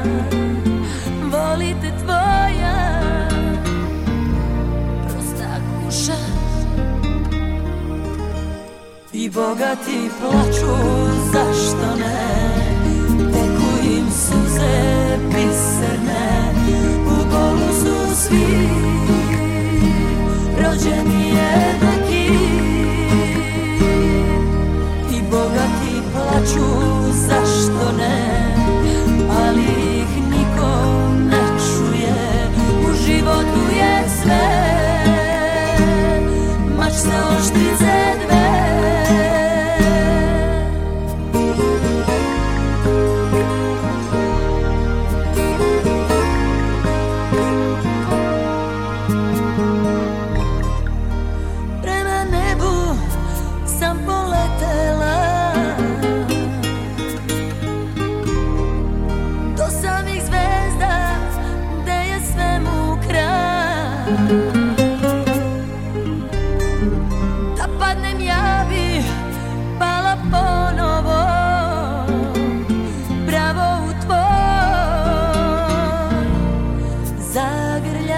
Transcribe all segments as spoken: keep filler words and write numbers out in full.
volite tvoja prosta kuša. I bogati plaču, zašto ne, teku im suze biserne, u bolu su svi rođeni jednaki. I bogati plaču, zašto ne, ali ih niko ne čuje. U životu je sve, mač se oštrice dve. Da padnem ja bi pala ponovo, bravo u tvoj zagrljaj.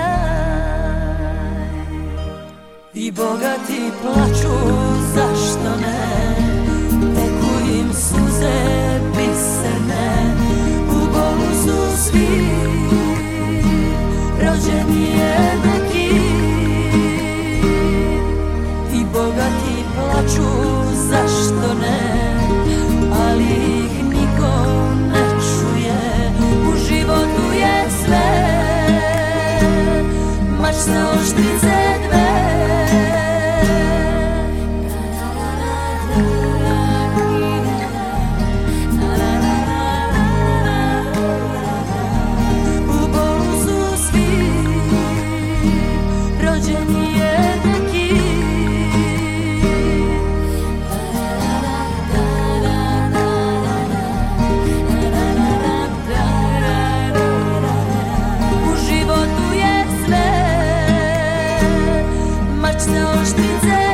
I bogati plaču, zašto ne, teku im suze biserne, u bolu su svi rođeni jednaki. I bogati plaču, zašto ne, ali ih niko ne čuje. U životu je sve, mač se oštrice dve. U bolu su svi rođeni jednaki. U životu je sve, mač se oštrice